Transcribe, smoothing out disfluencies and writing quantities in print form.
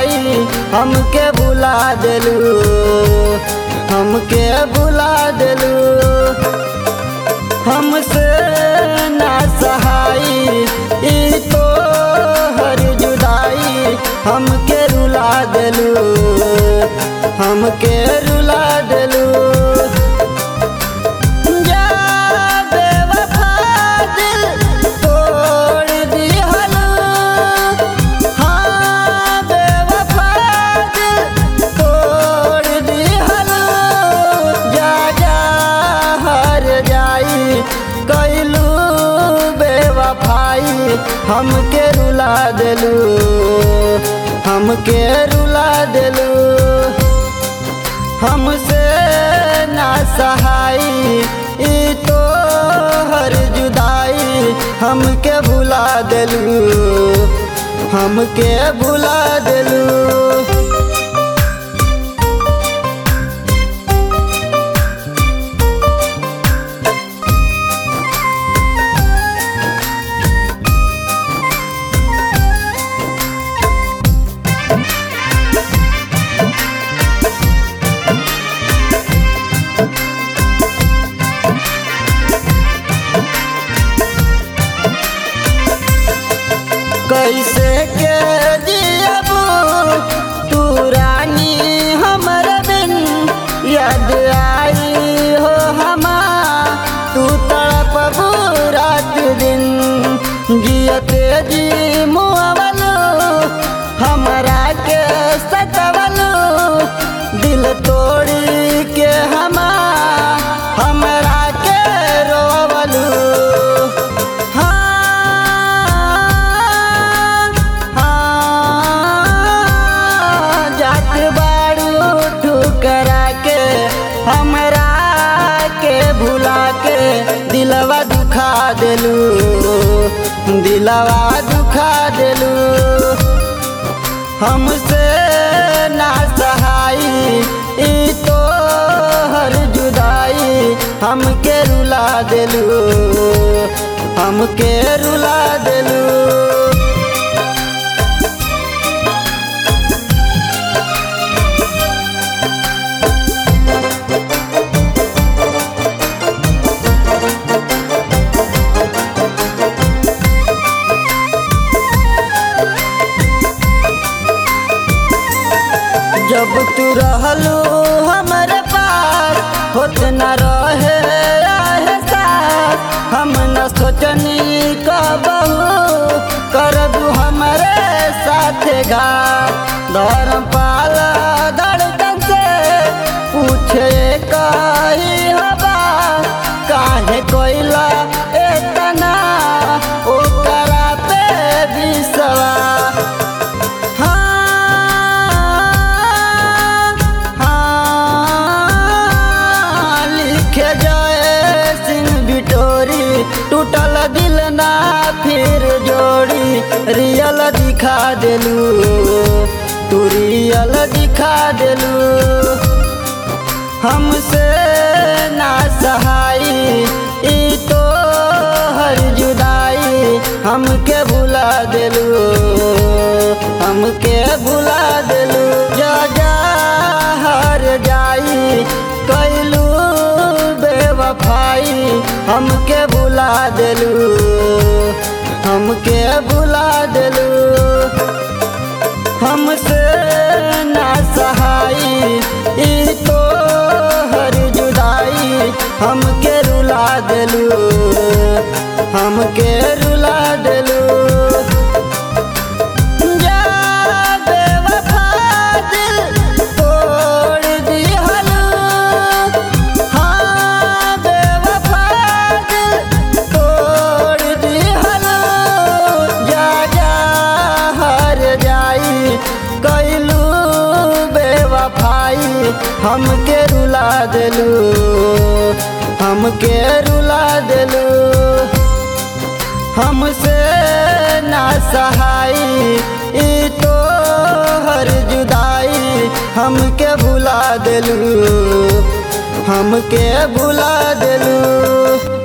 जुदाई हमके भुला देलू, हमके भुला देलू। हमसे ना सहाई ई तो हर जुदाई हमके रुला देलू, हमके रुला देलू। हमके रुला देलू, हमके रुला देलू। हमसे ना सहाई ई तो हर जुदाई हमके भुला देलू, हमके भुला देलू। कैसे के जियबू तू रानी हमर बिन, याद आई हो हमा तू तड़पबू रात दिन। जियते जी मुआवलू हमरा के सतवलू, दिल तोड़ी के हमरा के रोवलू। हमरा के भुला के दिलवा दुखा देलू, दिलवा दुखा देलू। हमसे ना सहाई ई तो हर जुदाई हमके रुला देलू, हमके रुला देलू। जब तू रहलू हमरे पास होत न रहे एहसास, हम न सोचनी कबहू करबू हमरे साथे घात। धर्मपाल धड़कन से पूछे कही हवा काहे कोइला इतना ओकरा पे विश्वास। टूटल दिल ना फिर जोड़ी, रियल दिखा देलू, तू रियल दिखा देलू। हमसे ना सहाई ई तो हर जुदाई हमके भुला देलू, हमके भुला देलू। जा हर जाई कैलू बेवफाई हमके भुला देलू, हमके भुला देलू। हमसे ना सहाई ई तो हर जुदाई हमके रुला देलू, हमके रुला देलू। हमके रुला देलू, हमके रुला देलू। हमसे ना सहाई ई तो हर जुदाई हमके भुला देलू, हमके भुला देलू।